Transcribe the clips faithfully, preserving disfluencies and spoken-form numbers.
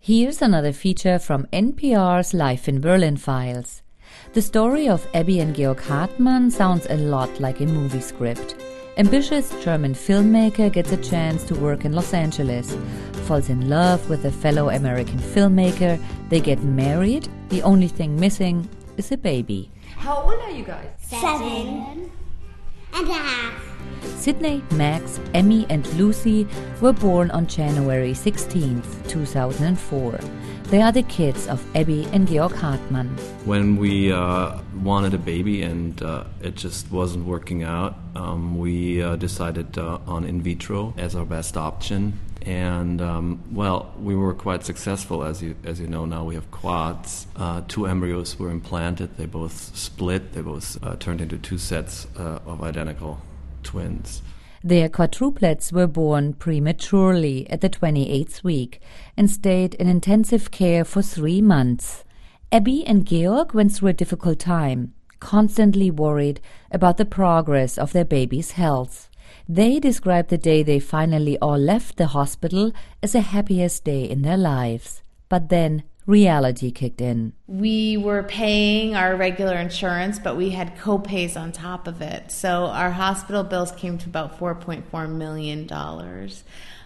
Here's another feature from N P R's Life in Berlin files. The story of Abby and Georg Hartmann sounds a lot like a movie script. Ambitious German filmmaker gets a chance to work in Los Angeles, falls in love with a fellow American filmmaker, they get married, the only thing missing is a baby. How old are you guys? Seven and a half. Sydney, Max, Emmy and Lucy were born on January sixteenth, two thousand four. They are the kids of Abby and Georg Hartmann. When we uh, wanted a baby and uh, it just wasn't working out, um, we uh, decided uh, on in vitro as our best option. And, um, well, we were quite successful, as you as you know now. We have quads. Uh, two embryos were implanted. They both split. They both uh, turned into two sets uh, of identical twins. Their quadruplets were born prematurely at the twenty-eighth week and stayed in intensive care for three months. Abby and Georg went through a difficult time, constantly worried about the progress of their baby's health. They described the day they finally all left the hospital as the happiest day in their lives. But then reality kicked in. We were paying our regular insurance, but we had co-pays on top of it. So our hospital bills came to about four point four million dollars.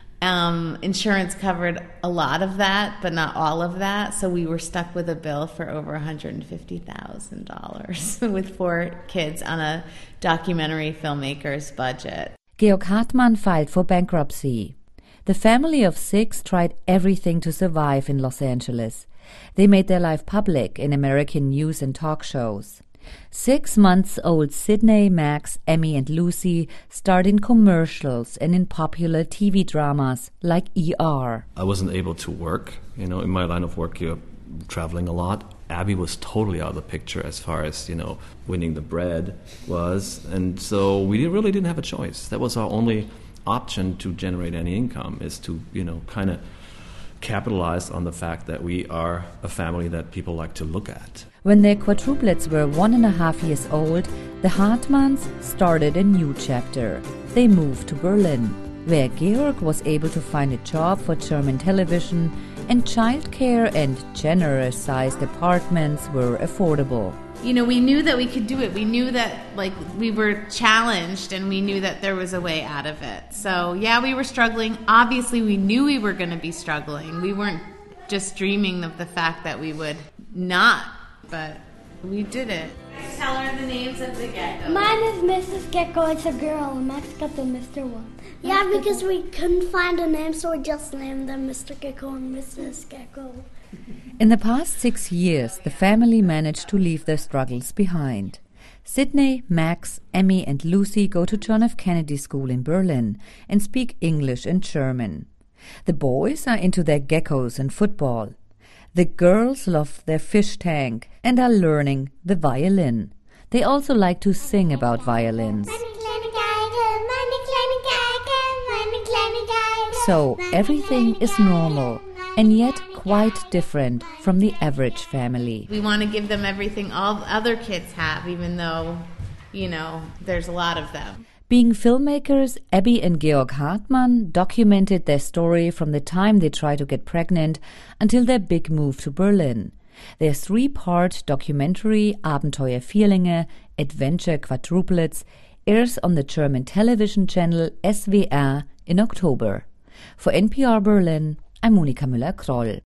Um, insurance covered a lot of that, but not all of that. So we were stuck with a bill for over one hundred fifty thousand dollars with four kids on a documentary filmmaker's budget. Georg Hartmann filed for bankruptcy. The family of six tried everything to survive in Los Angeles. They made their life public in American news and talk shows. Six months old Sydney, Max, Emmy and Lucy starred in commercials and in popular T V dramas like E R. I wasn't able to work. You know, in my line of work, you're traveling a lot. Abby was totally out of the picture as far as, you know, winning the bread was. And so we really didn't have a choice. That was our only option to generate any income, is to, you know, kind of capitalize on the fact that we are a family that people like to look at. When their quadruplets were one and a half years old, the Hartmanns started a new chapter. They moved to Berlin, where Georg was able to find a job for German television, and childcare and generous-sized apartments were affordable. You know, we knew that we could do it. We knew that, like, we were challenged, and we knew that there was a way out of it. So, yeah, we were struggling. Obviously, we knew we were going to be struggling. We weren't just dreaming of the fact that we would not, but we did it. Tell her the names of the geckos. Mine is Missus Gecko. It's a girl. And Max got the Mister one. Yeah, because we couldn't find a name, so we just named them Mister Gecko and Missus Gecko. In the past six years, the family managed to leave their struggles behind. Sydney, Max, Emmy and Lucy go to John F. Kennedy School in Berlin and speak English and German. The boys are into their geckos and football. The girls love their fish tank and are learning the violin. They also like to sing about violins. So everything is normal and yet quite different from the average family. We want to give them everything all other kids have, even though, you know, there's a lot of them. Being filmmakers, Abby and Georg Hartmann documented their story from the time they tried to get pregnant until their big move to Berlin. Their three-part documentary Abenteuer Vierlinge, Adventure Quadruplets, airs on the German television channel S W R in October. For N P R Berlin, I'm Monika Müller-Kroll.